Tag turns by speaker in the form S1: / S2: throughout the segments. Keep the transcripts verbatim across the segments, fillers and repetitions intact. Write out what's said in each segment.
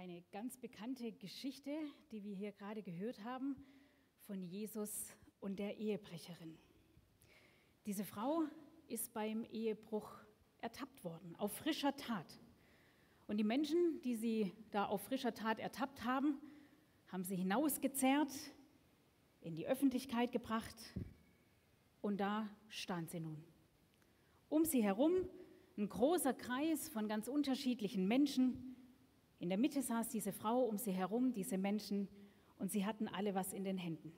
S1: Eine ganz bekannte Geschichte, die wir hier gerade gehört haben, von Jesus und der Ehebrecherin. Diese Frau ist beim Ehebruch ertappt worden, auf frischer Tat. Und die Menschen, die sie da auf frischer Tat ertappt haben, haben sie hinausgezerrt, in die Öffentlichkeit gebracht und da stand sie nun. Um sie herum ein großer Kreis von ganz unterschiedlichen Menschen. In der Mitte saß diese Frau, um sie herum diese Menschen, und sie hatten alle was in den Händen.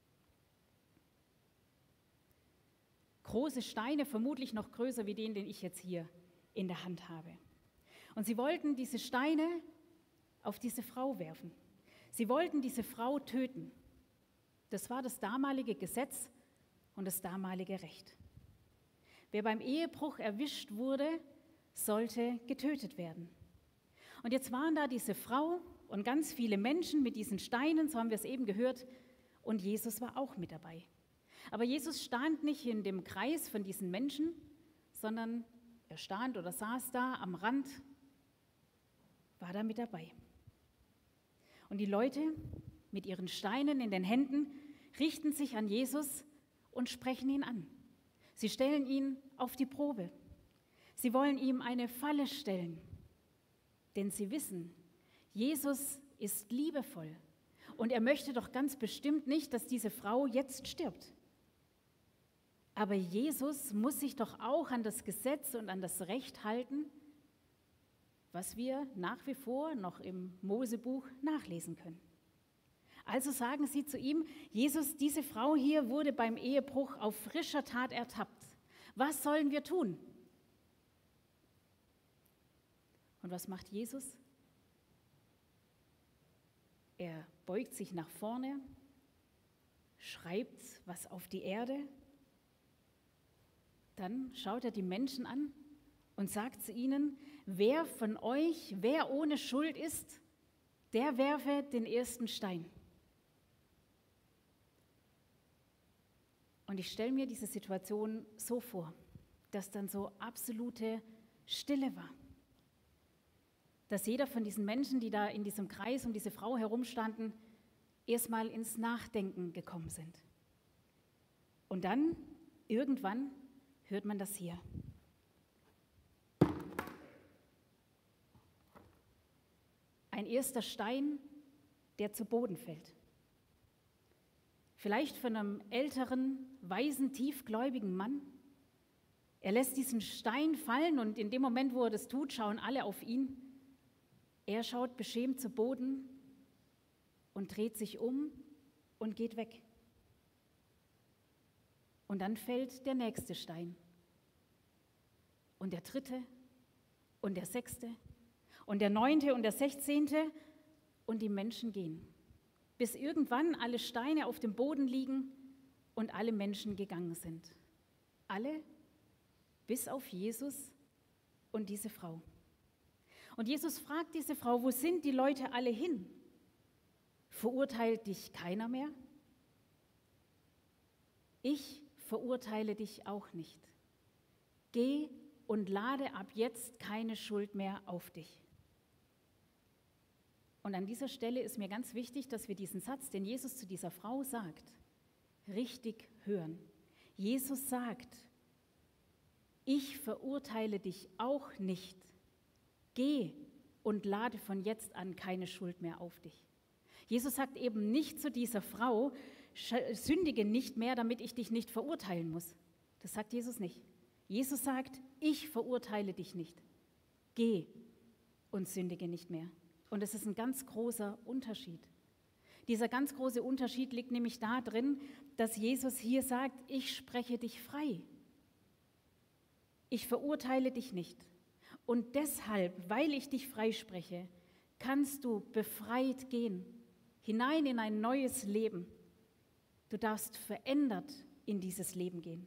S1: Große Steine, vermutlich noch größer wie den, den ich jetzt hier in der Hand habe. Und sie wollten diese Steine auf diese Frau werfen. Sie wollten diese Frau töten. Das war das damalige Gesetz und das damalige Recht. Wer beim Ehebruch erwischt wurde, sollte getötet werden. Und jetzt waren da diese Frau und ganz viele Menschen mit diesen Steinen, so haben wir es eben gehört, und Jesus war auch mit dabei. Aber Jesus stand nicht in dem Kreis von diesen Menschen, sondern er stand oder saß da am Rand, war da mit dabei. Und die Leute mit ihren Steinen in den Händen richten sich an Jesus und sprechen ihn an. Sie stellen ihn auf die Probe. Sie wollen ihm eine Falle stellen, denn sie wissen, Jesus ist liebevoll und er möchte doch ganz bestimmt nicht, dass diese Frau jetzt stirbt. Aber Jesus muss sich doch auch an das Gesetz und an das Recht halten, was wir nach wie vor noch im Mosebuch nachlesen können. Also sagen sie zu ihm: Jesus, diese Frau hier wurde beim Ehebruch auf frischer Tat ertappt. Was sollen wir tun? Und was macht Jesus? Er beugt sich nach vorne, schreibt was auf die Erde, dann schaut er die Menschen an und sagt zu ihnen: Wer von euch, wer ohne Schuld ist, der werfe den ersten Stein. Und ich stelle mir diese Situation so vor, dass dann so absolute Stille war. Dass jeder von diesen Menschen, die da in diesem Kreis um diese Frau herumstanden, erstmal ins Nachdenken gekommen sind. Und dann, irgendwann, hört man das hier. Ein erster Stein, der zu Boden fällt. Vielleicht von einem älteren, weisen, tiefgläubigen Mann. Er lässt diesen Stein fallen und in dem Moment, wo er das tut, schauen alle auf ihn. Er schaut beschämt zu Boden und dreht sich um und geht weg. Und dann fällt der nächste Stein. Und der dritte und der sechste und der neunte und der sechzehnte und die Menschen gehen. Bis irgendwann alle Steine auf dem Boden liegen und alle Menschen gegangen sind. Alle, bis auf Jesus und diese Frau. Und Jesus fragt diese Frau: Wo sind die Leute alle hin? Verurteilt dich keiner mehr? Ich verurteile dich auch nicht. Geh und lade ab jetzt keine Schuld mehr auf dich. Und an dieser Stelle ist mir ganz wichtig, dass wir diesen Satz, den Jesus zu dieser Frau sagt, richtig hören. Jesus sagt: Ich verurteile dich auch nicht. Geh und lade von jetzt an keine Schuld mehr auf dich. Jesus sagt eben nicht zu dieser Frau: Sündige nicht mehr, damit ich dich nicht verurteilen muss. Das sagt Jesus nicht. Jesus sagt: Ich verurteile dich nicht. Geh und sündige nicht mehr. Und es ist ein ganz großer Unterschied. Dieser ganz große Unterschied liegt nämlich darin, dass Jesus hier sagt: Ich spreche dich frei. Ich verurteile dich nicht. Und deshalb, weil ich dich freispreche, kannst du befreit gehen, hinein in ein neues Leben. Du darfst verändert in dieses Leben gehen.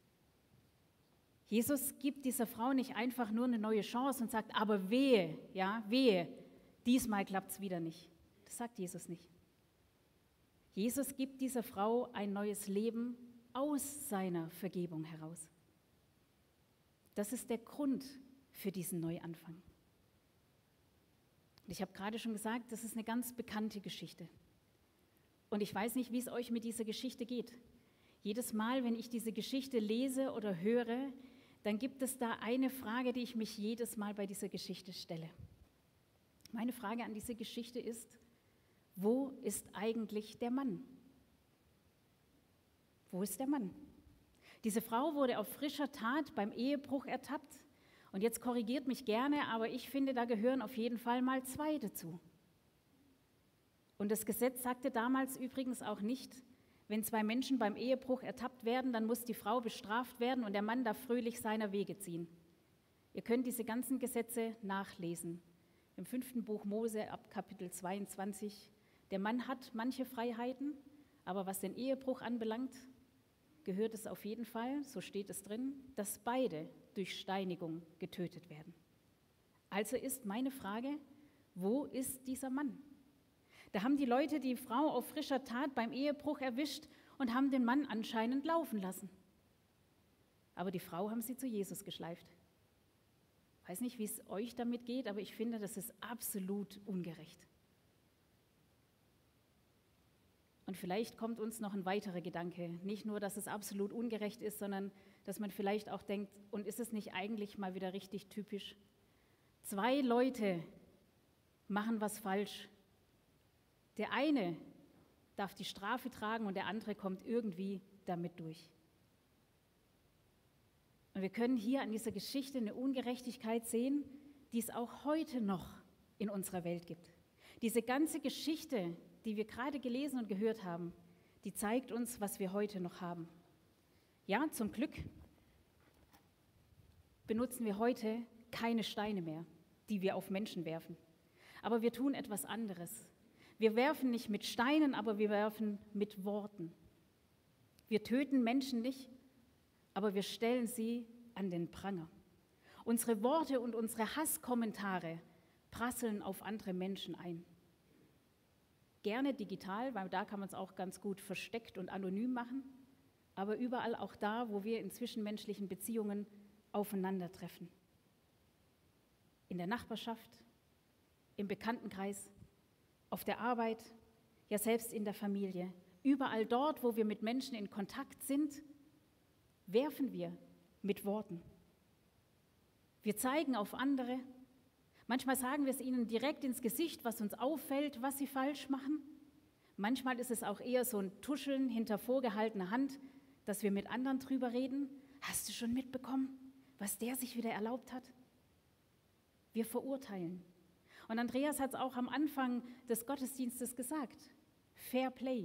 S1: Jesus gibt dieser Frau nicht einfach nur eine neue Chance und sagt: Aber wehe, ja, wehe, diesmal klappt es wieder nicht. Das sagt Jesus nicht. Jesus gibt dieser Frau ein neues Leben aus seiner Vergebung heraus. Das ist der Grund für diesen Neuanfang. Und ich habe gerade schon gesagt, das ist eine ganz bekannte Geschichte. Und ich weiß nicht, wie es euch mit dieser Geschichte geht. Jedes Mal, wenn ich diese Geschichte lese oder höre, dann gibt es da eine Frage, die ich mich jedes Mal bei dieser Geschichte stelle. Meine Frage an diese Geschichte ist, wo ist eigentlich der Mann? Wo ist der Mann? Diese Frau wurde auf frischer Tat beim Ehebruch ertappt. Und jetzt korrigiert mich gerne, aber ich finde, da gehören auf jeden Fall mal zwei dazu. Und das Gesetz sagte damals übrigens auch nicht, wenn zwei Menschen beim Ehebruch ertappt werden, dann muss die Frau bestraft werden und der Mann darf fröhlich seiner Wege ziehen. Ihr könnt diese ganzen Gesetze nachlesen. Im fünften Buch Mose ab Kapitel zweiundzwanzig. Der Mann hat manche Freiheiten, aber was den Ehebruch anbelangt, gehört es auf jeden Fall, so steht es drin, dass beide durch Steinigung getötet werden. Also ist meine Frage, wo ist dieser Mann? Da haben die Leute die Frau auf frischer Tat beim Ehebruch erwischt und haben den Mann anscheinend laufen lassen. Aber die Frau haben sie zu Jesus geschleift. Ich weiß nicht, wie es euch damit geht, aber ich finde, das ist absolut ungerecht. Und vielleicht kommt uns noch ein weiterer Gedanke. Nicht nur, dass es absolut ungerecht ist, sondern dass man vielleicht auch denkt, und ist es nicht eigentlich mal wieder richtig typisch? Zwei Leute machen was falsch. Der eine darf die Strafe tragen und der andere kommt irgendwie damit durch. Und wir können hier an dieser Geschichte eine Ungerechtigkeit sehen, die es auch heute noch in unserer Welt gibt. Diese ganze Geschichte, die wir gerade gelesen und gehört haben, die zeigt uns, was wir heute noch haben. Ja, zum Glück benutzen wir heute keine Steine mehr, die wir auf Menschen werfen. Aber wir tun etwas anderes. Wir werfen nicht mit Steinen, aber wir werfen mit Worten. Wir töten Menschen nicht, aber wir stellen sie an den Pranger. Unsere Worte und unsere Hasskommentare prasseln auf andere Menschen ein. Gerne digital, weil da kann man es auch ganz gut versteckt und anonym machen, aber überall auch da, wo wir in zwischenmenschlichen Beziehungen aufeinandertreffen. In der Nachbarschaft, im Bekanntenkreis, auf der Arbeit, ja selbst in der Familie. Überall dort, wo wir mit Menschen in Kontakt sind, werfen wir mit Worten. Wir zeigen auf andere. Manchmal sagen wir es ihnen direkt ins Gesicht, was uns auffällt, was sie falsch machen. Manchmal ist es auch eher so ein Tuscheln hinter vorgehaltener Hand, dass wir mit anderen drüber reden. Hast du schon mitbekommen, was der sich wieder erlaubt hat? Wir verurteilen. Und Andreas hat es auch am Anfang des Gottesdienstes gesagt. Fair Play.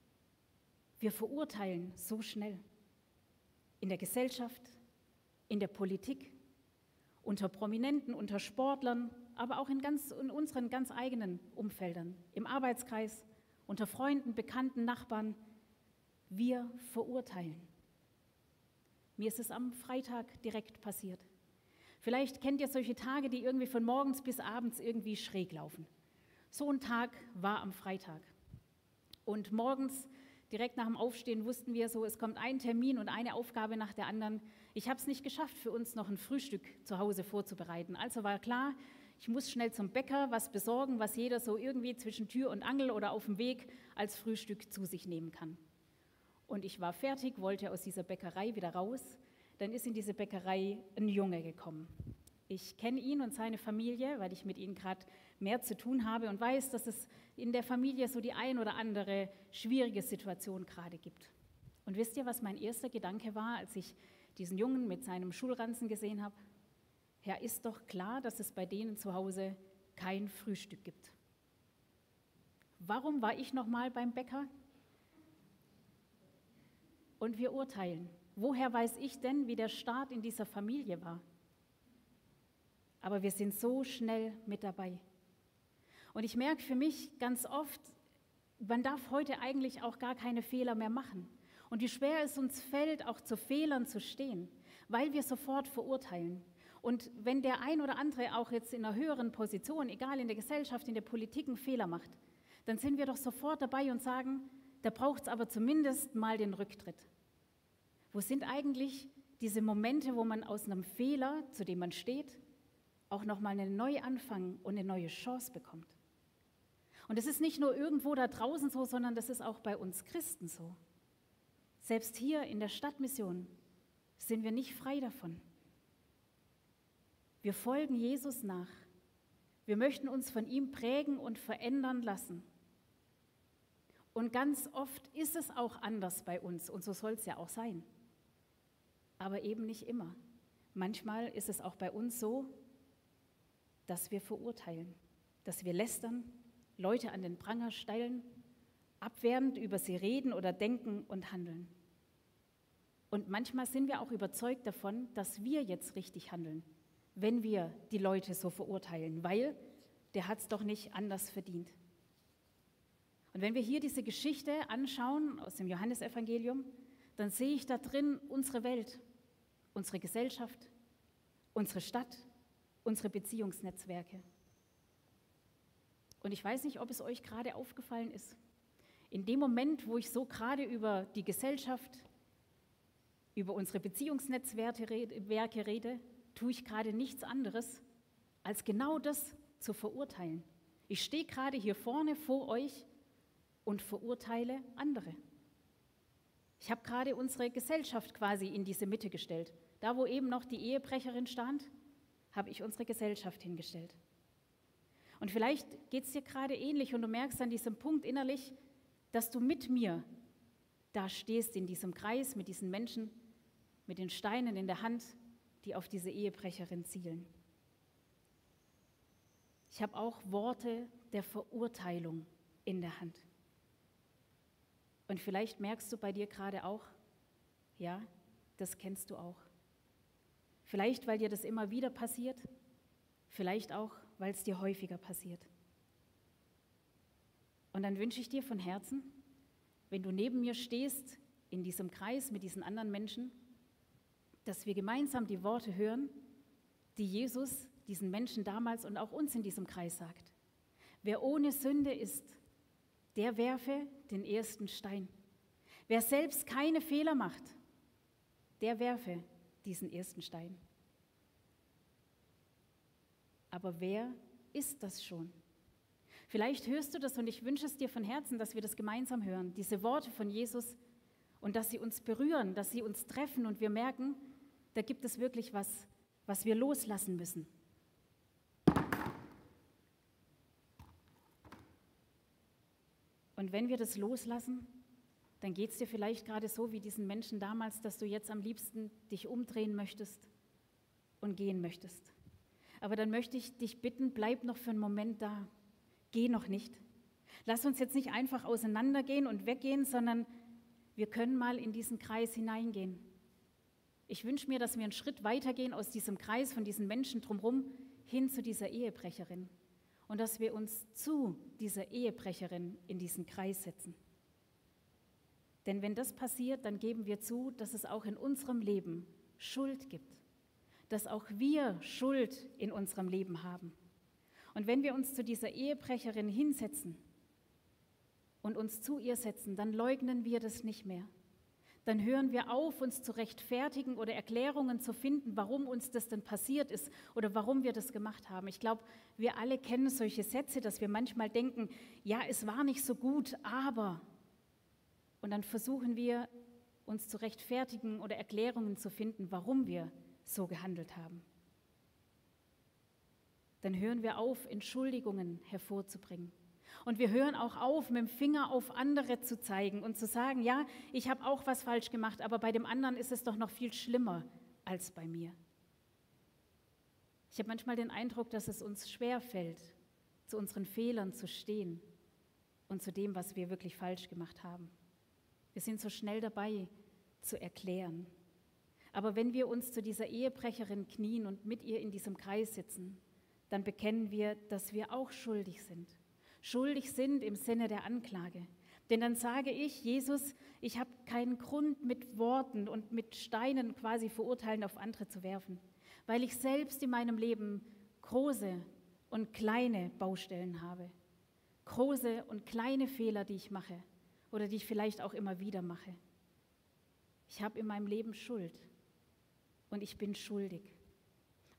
S1: Wir verurteilen so schnell. In der Gesellschaft, in der Politik, unter Prominenten, unter Sportlern, aber auch in, ganz, in unseren ganz eigenen Umfeldern, im Arbeitskreis, unter Freunden, Bekannten, Nachbarn. Wir verurteilen. Mir ist es am Freitag direkt passiert. Vielleicht kennt ihr solche Tage, die irgendwie von morgens bis abends irgendwie schräg laufen. So ein Tag war am Freitag. Und morgens, direkt nach dem Aufstehen, wussten wir so, es kommt ein Termin und eine Aufgabe nach der anderen. Ich habe es nicht geschafft, für uns noch ein Frühstück zu Hause vorzubereiten. Also war klar, ich muss schnell zum Bäcker was besorgen, was jeder so irgendwie zwischen Tür und Angel oder auf dem Weg als Frühstück zu sich nehmen kann. Und ich war fertig, wollte aus dieser Bäckerei wieder raus. Dann ist in diese Bäckerei ein Junge gekommen. Ich kenne ihn und seine Familie, weil ich mit ihnen gerade mehr zu tun habe und weiß, dass es in der Familie so die ein oder andere schwierige Situation gerade gibt. Und wisst ihr, was mein erster Gedanke war, als ich diesen Jungen mit seinem Schulranzen gesehen habe? Ja, ist doch klar, dass es bei denen zu Hause kein Frühstück gibt. Warum war ich noch mal beim Bäcker? Und wir urteilen. Woher weiß ich denn, wie der Start in dieser Familie war? Aber wir sind so schnell mit dabei. Und ich merke für mich ganz oft, man darf heute eigentlich auch gar keine Fehler mehr machen. Und wie schwer es uns fällt, auch zu Fehlern zu stehen, weil wir sofort verurteilen. Und wenn der ein oder andere auch jetzt in einer höheren Position, egal in der Gesellschaft, in der Politik, einen Fehler macht, dann sind wir doch sofort dabei und sagen, da braucht es aber zumindest mal den Rücktritt. Wo sind eigentlich diese Momente, wo man aus einem Fehler, zu dem man steht, auch nochmal einen Neuanfang und eine neue Chance bekommt. Und es ist nicht nur irgendwo da draußen so, sondern das ist auch bei uns Christen so. Selbst hier in der Stadtmission sind wir nicht frei davon. Wir folgen Jesus nach. Wir möchten uns von ihm prägen und verändern lassen. Und ganz oft ist es auch anders bei uns und so soll es ja auch sein. Aber eben nicht immer. Manchmal ist es auch bei uns so, dass wir verurteilen, dass wir lästern, Leute an den Pranger stellen, abwertend über sie reden oder denken und handeln. Und manchmal sind wir auch überzeugt davon, dass wir jetzt richtig handeln, wenn wir die Leute so verurteilen, weil der hat es doch nicht anders verdient. Und wenn wir hier diese Geschichte anschauen aus dem Johannesevangelium, dann sehe ich da drin unsere Welt, unsere Gesellschaft, unsere Stadt, unsere Beziehungsnetzwerke. Und ich weiß nicht, ob es euch gerade aufgefallen ist. In dem Moment, wo ich so gerade über die Gesellschaft, über unsere Beziehungsnetzwerke rede, tue ich gerade nichts anderes, als genau das zu verurteilen. Ich stehe gerade hier vorne vor euch und verurteile andere. Ich habe gerade unsere Gesellschaft quasi in diese Mitte gestellt. Da, wo eben noch die Ehebrecherin stand, habe ich unsere Gesellschaft hingestellt. Und vielleicht geht es dir gerade ähnlich und du merkst an diesem Punkt innerlich, dass du mit mir da stehst in diesem Kreis mit diesen Menschen, mit den Steinen in der Hand, die auf diese Ehebrecherin zielen. Ich habe auch Worte der Verurteilung in der Hand. Und vielleicht merkst du bei dir gerade auch, ja, das kennst du auch. Vielleicht, weil dir das immer wieder passiert, vielleicht auch, weil es dir häufiger passiert. Und dann wünsche ich dir von Herzen, wenn du neben mir stehst, in diesem Kreis mit diesen anderen Menschen, dass wir gemeinsam die Worte hören, die Jesus diesen Menschen damals und auch uns in diesem Kreis sagt. Wer ohne Sünde ist, der werfe den ersten Stein. Wer selbst keine Fehler macht, der werfe diesen ersten Stein. Aber wer ist das schon? Vielleicht hörst du das und ich wünsche es dir von Herzen, dass wir das gemeinsam hören, diese Worte von Jesus und dass sie uns berühren, dass sie uns treffen und wir merken, da gibt es wirklich was, was wir loslassen müssen. Und wenn wir das loslassen, dann geht es dir vielleicht gerade so wie diesen Menschen damals, dass du jetzt am liebsten dich umdrehen möchtest und gehen möchtest. Aber dann möchte ich dich bitten, bleib noch für einen Moment da. Geh noch nicht. Lass uns jetzt nicht einfach auseinandergehen und weggehen, sondern wir können mal in diesen Kreis hineingehen. Ich wünsche mir, dass wir einen Schritt weitergehen aus diesem Kreis von diesen Menschen drumherum hin zu dieser Ehebrecherin und dass wir uns zu dieser Ehebrecherin in diesen Kreis setzen. Denn wenn das passiert, dann geben wir zu, dass es auch in unserem Leben Schuld gibt, dass auch wir Schuld in unserem Leben haben. Und wenn wir uns zu dieser Ehebrecherin hinsetzen und uns zu ihr setzen, dann leugnen wir das nicht mehr. Dann hören wir auf, uns zu rechtfertigen oder Erklärungen zu finden, warum uns das denn passiert ist oder warum wir das gemacht haben. Ich glaube, wir alle kennen solche Sätze, dass wir manchmal denken, ja, es war nicht so gut, aber... Und dann versuchen wir, uns zu rechtfertigen oder Erklärungen zu finden, warum wir so gehandelt haben. Dann hören wir auf, Entschuldigungen hervorzubringen. Und wir hören auch auf, mit dem Finger auf andere zu zeigen und zu sagen, ja, ich habe auch was falsch gemacht, aber bei dem anderen ist es doch noch viel schlimmer als bei mir. Ich habe manchmal den Eindruck, dass es uns schwerfällt, zu unseren Fehlern zu stehen und zu dem, was wir wirklich falsch gemacht haben. Wir sind so schnell dabei, zu erklären. Aber wenn wir uns zu dieser Ehebrecherin knien und mit ihr in diesem Kreis sitzen, dann bekennen wir, dass wir auch schuldig sind. Schuldig sind im Sinne der Anklage. Denn dann sage ich, Jesus, ich habe keinen Grund, mit Worten und mit Steinen quasi verurteilen auf andere zu werfen, weil ich selbst in meinem Leben große und kleine Baustellen habe, große und kleine Fehler, die ich mache oder die ich vielleicht auch immer wieder mache. Ich habe in meinem Leben Schuld und ich bin schuldig.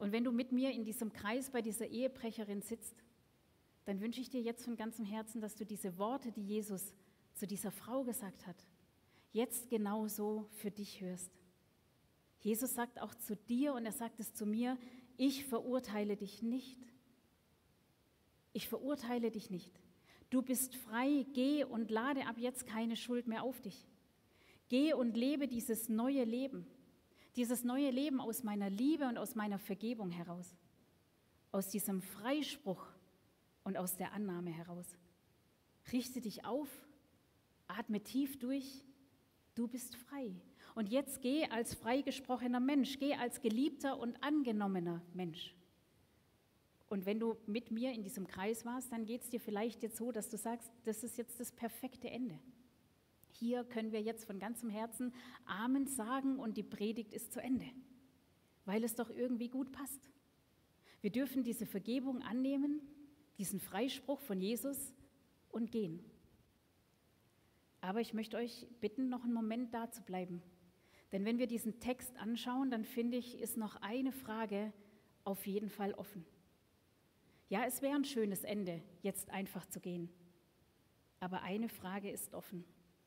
S1: Und wenn du mit mir in diesem Kreis bei dieser Ehebrecherin sitzt, dann wünsche ich dir jetzt von ganzem Herzen, dass du diese Worte, die Jesus zu dieser Frau gesagt hat, jetzt genauso für dich hörst. Jesus sagt auch zu dir und er sagt es zu mir, ich verurteile dich nicht. Ich verurteile dich nicht. Du bist frei, geh und lade ab jetzt keine Schuld mehr auf dich. Geh und lebe dieses neue Leben, dieses neue Leben aus meiner Liebe und aus meiner Vergebung heraus, aus diesem Freispruch und aus der Annahme heraus. Richte dich auf, atme tief durch, du bist frei. Und jetzt geh als freigesprochener Mensch, geh als geliebter und angenommener Mensch. Und wenn du mit mir in diesem Kreis warst, dann geht es dir vielleicht jetzt so, dass du sagst, das ist jetzt das perfekte Ende. Hier können wir jetzt von ganzem Herzen Amen sagen und die Predigt ist zu Ende, weil es doch irgendwie gut passt. Wir dürfen diese Vergebung annehmen, diesen Freispruch von Jesus und gehen. Aber ich möchte euch bitten, noch einen Moment da zu bleiben. Denn wenn wir diesen Text anschauen, dann finde ich, ist noch eine Frage auf jeden Fall offen. Ja, es wäre ein schönes Ende, jetzt einfach zu gehen. Aber eine Frage ist offen.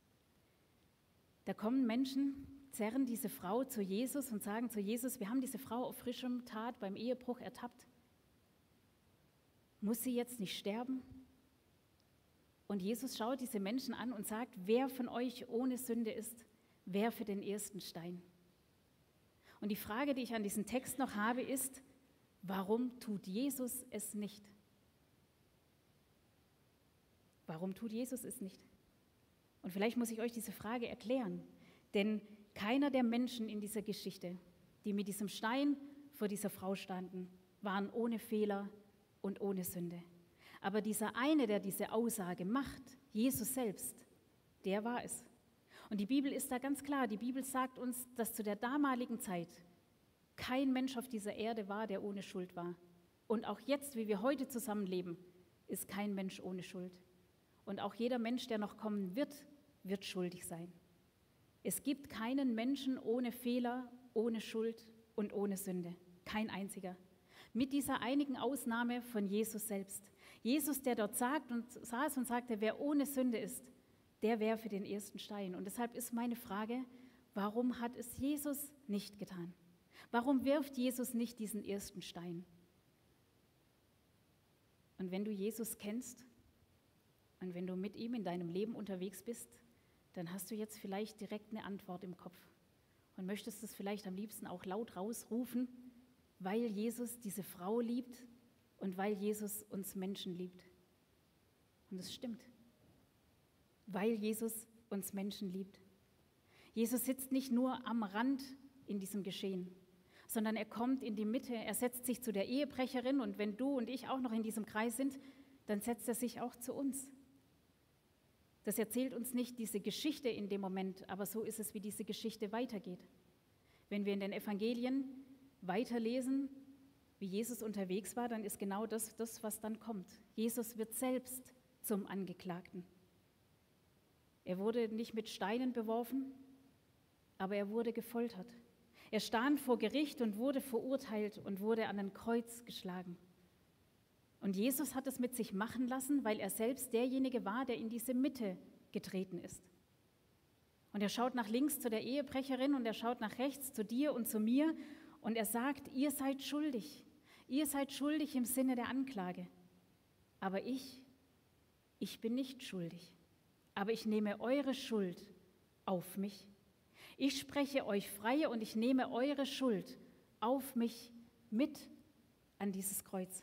S1: Da kommen Menschen, zerren diese Frau zu Jesus und sagen zu Jesus, wir haben diese Frau auf frischem Tat beim Ehebruch ertappt. Muss sie jetzt nicht sterben? Und Jesus schaut diese Menschen an und sagt, wer von euch ohne Sünde ist, werfe den ersten Stein. Und die Frage, die ich an diesem Text noch habe, ist, warum tut Jesus es nicht? Warum tut Jesus es nicht? Und vielleicht muss ich euch diese Frage erklären, denn keiner der Menschen in dieser Geschichte, die mit diesem Stein vor dieser Frau standen, waren ohne Fehler und ohne Sünde. Aber dieser eine, der diese Aussage macht, Jesus selbst, der war es. Und die Bibel ist da ganz klar. Die Bibel sagt uns, dass zu der damaligen Zeit kein Mensch auf dieser Erde war, der ohne Schuld war. Und auch jetzt, wie wir heute zusammenleben, ist kein Mensch ohne Schuld. Und auch jeder Mensch, der noch kommen wird, wird schuldig sein. Es gibt keinen Menschen ohne Fehler, ohne Schuld und ohne Sünde. Kein einziger. Mit dieser einigen Ausnahme von Jesus selbst. Jesus, der dort sagt und saß und sagte, wer ohne Sünde ist, der werfe den ersten Stein. Und deshalb ist meine Frage, warum hat es Jesus nicht getan? Warum wirft Jesus nicht diesen ersten Stein? Und wenn du Jesus kennst und wenn du mit ihm in deinem Leben unterwegs bist, dann hast du jetzt vielleicht direkt eine Antwort im Kopf und möchtest es vielleicht am liebsten auch laut rausrufen, weil Jesus diese Frau liebt und weil Jesus uns Menschen liebt. Und es stimmt. Weil Jesus uns Menschen liebt. Jesus sitzt nicht nur am Rand in diesem Geschehen, sondern er kommt in die Mitte, er setzt sich zu der Ehebrecherin und wenn du und ich auch noch in diesem Kreis sind, dann setzt er sich auch zu uns. Das erzählt uns nicht diese Geschichte in dem Moment, aber so ist es, wie diese Geschichte weitergeht. Wenn wir in den Evangelien weiterlesen, wie Jesus unterwegs war, dann ist genau das, das, was dann kommt. Jesus wird selbst zum Angeklagten. Er wurde nicht mit Steinen beworfen, aber er wurde gefoltert. Er stand vor Gericht und wurde verurteilt und wurde an ein Kreuz geschlagen. Und Jesus hat es mit sich machen lassen, weil er selbst derjenige war, der in diese Mitte getreten ist. Und er schaut nach links zu der Ehebrecherin und er schaut nach rechts zu dir und zu mir und er sagt, ihr seid schuldig. Ihr seid schuldig im Sinne der Anklage. Aber ich, ich bin nicht schuldig. Aber ich nehme eure Schuld auf mich. Ich spreche euch frei und ich nehme eure Schuld auf mich mit an dieses Kreuz.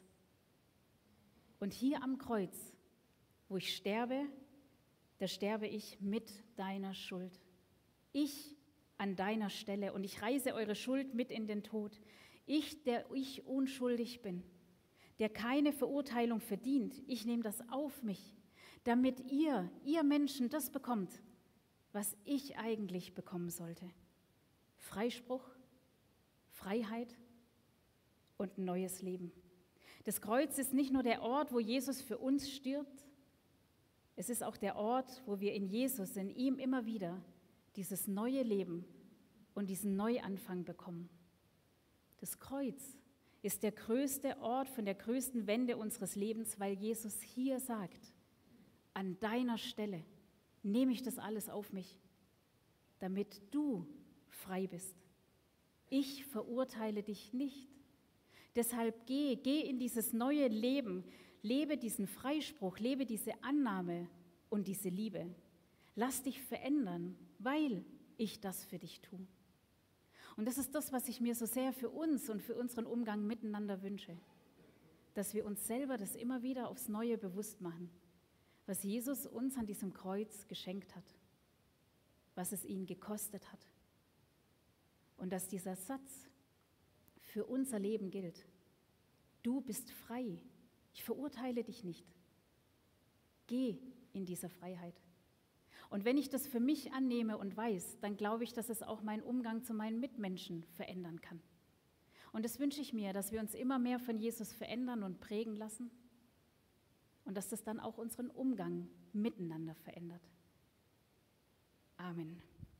S1: Und hier am Kreuz, wo ich sterbe, da sterbe ich mit deiner Schuld. Ich an deiner Stelle und ich reiße eure Schuld mit in den Tod. Ich, der ich unschuldig bin, der keine Verurteilung verdient, ich nehme das auf mich, damit ihr, ihr Menschen, das bekommt, was ich eigentlich bekommen sollte. Freispruch, Freiheit und ein neues Leben. Das Kreuz ist nicht nur der Ort, wo Jesus für uns stirbt, es ist auch der Ort, wo wir in Jesus, in ihm immer wieder dieses neue Leben und diesen Neuanfang bekommen. Das Kreuz ist der größte Ort von der größten Wende unseres Lebens, weil Jesus hier sagt, an deiner Stelle nehme ich das alles auf mich, damit du frei bist. Ich verurteile dich nicht. Deshalb geh, geh in dieses neue Leben, lebe diesen Freispruch, lebe diese Annahme und diese Liebe. Lass dich verändern, weil ich das für dich tue. Und das ist das, was ich mir so sehr für uns und für unseren Umgang miteinander wünsche, dass wir uns selber das immer wieder aufs Neue bewusst machen, was Jesus uns an diesem Kreuz geschenkt hat, was es ihn gekostet hat. Und dass dieser Satz für unser Leben gilt. Du bist frei, ich verurteile dich nicht. Geh in dieser Freiheit. Und wenn ich das für mich annehme und weiß, dann glaube ich, dass es auch meinen Umgang zu meinen Mitmenschen verändern kann. Und das wünsche ich mir, dass wir uns immer mehr von Jesus verändern und prägen lassen und dass das dann auch unseren Umgang miteinander verändert. Amen.